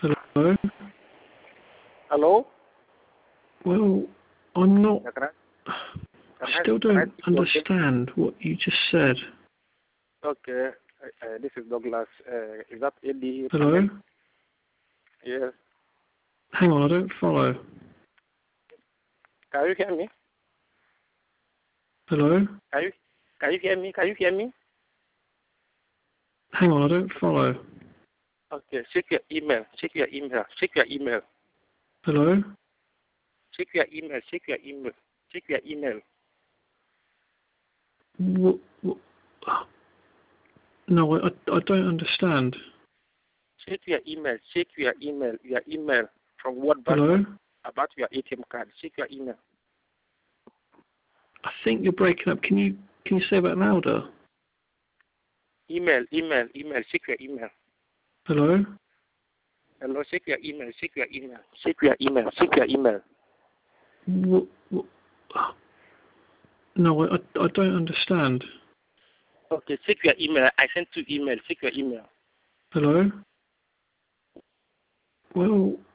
Hello? Hello? Well, I'm not... Can I still don't understand what you just said. Okay. This is Douglas. Is that Eddie? Hello? Yes. Hang on, I don't follow. Can you hear me? Hello? Can you hear me? Can you hear me? Hang on, I don't follow. Okay. Check your email. Check your email. Check your email. Hello? Check your email. Check your email. Check your email. No, I don't understand. Check your email. Check your email. Your email from what bank? Hello? About your ATM card. Check your email. I think you're breaking up. Can you say that louder? Email. Check your email. Hello? Hello. Check your email. Check your email. Check your email. Check your email. No, I don't understand. Okay. Check your email. I sent 2 emails. Check your email. Hello? Well...